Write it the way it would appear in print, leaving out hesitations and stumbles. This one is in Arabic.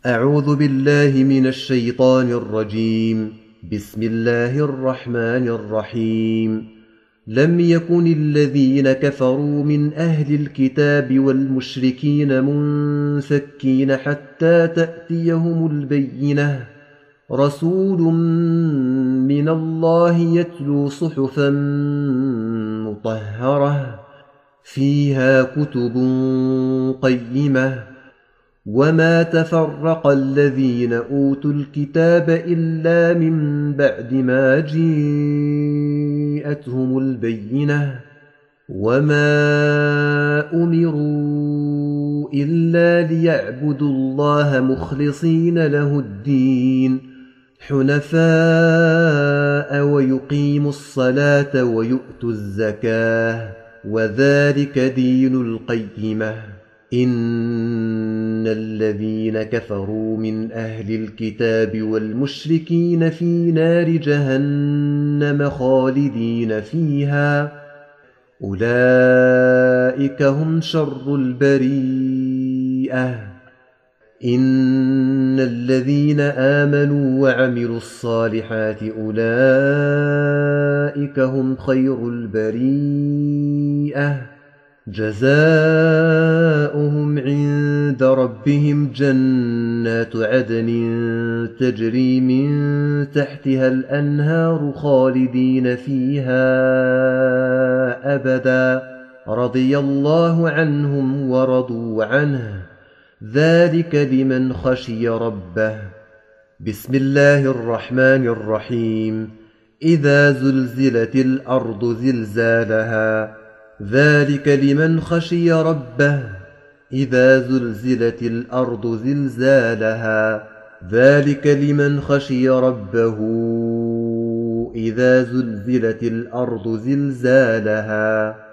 أعوذ بالله من الشيطان الرجيم. بسم الله الرحمن الرحيم. لم يكن الذين كفروا من أهل الكتاب والمشركين منفكين حتى تأتيهم البينة، رسول من الله يتلو صحفا مطهرة فيها كتب قيمة. وما تفرق الذين أوتوا الكتاب إلا من بعد ما جاءتهم البينة، وما أمروا إلا ليعبدوا الله مخلصين له الدين حنفاء ويقيموا الصلاة ويؤتوا الزكاة، وذلك دين القيمة. إن الذين كفروا من أهل الكتاب والمشركين في نار جهنم خالدين فيها، أولئك هم شر البريئة. إن الذين آمنوا وعملوا الصالحات أولئك هم خير البريئة، جزاؤهم عند ربهم جنات عدن تجري من تحتها الأنهار خالدين فيها أبدا، رضي الله عنهم ورضوا عنه، ذلك لمن خشي ربه. بسم الله الرحمن الرحيم. إذا زلزلت الأرض زلزالها، ذلك لمن خشي ربه. إذا زلزلت الأرض زلزالها، ذلك لمن خشي ربه. إذا زلزلت الأرض زلزالها.